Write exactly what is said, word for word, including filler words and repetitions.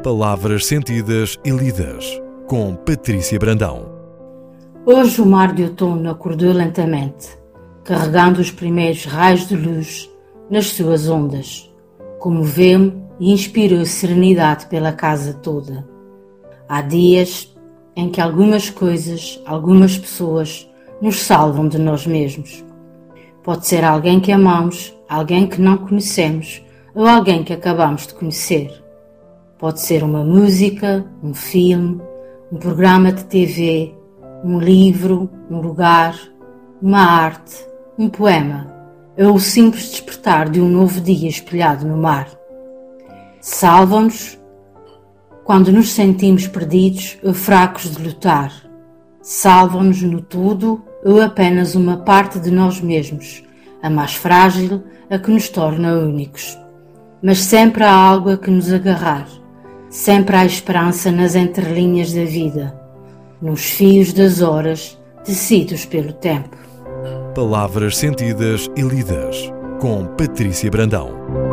Palavras sentidas e lidas, com Patrícia Brandão. Hoje o mar de outono acordou lentamente, carregando os primeiros raios de luz nas suas ondas. Comoveu-me e inspirou serenidade pela casa toda. Há dias em que algumas coisas, algumas pessoas nos salvam de nós mesmos. Pode ser alguém que amamos, alguém que não conhecemos ou alguém que acabamos de conhecer. Pode ser uma música, um filme, um programa de T V, um livro, um lugar, uma arte, um poema ou o simples despertar de um novo dia espelhado no mar. Salvam-nos quando nos sentimos perdidos ou fracos de lutar. Salvam-nos no tudo ou apenas uma parte de nós mesmos, a mais frágil, a que nos torna únicos. Mas sempre há algo a que nos agarrar. Sempre há esperança nas entrelinhas da vida, nos fios das horas tecidos pelo tempo. Palavras sentidas e lidas, com Patrícia Brandão.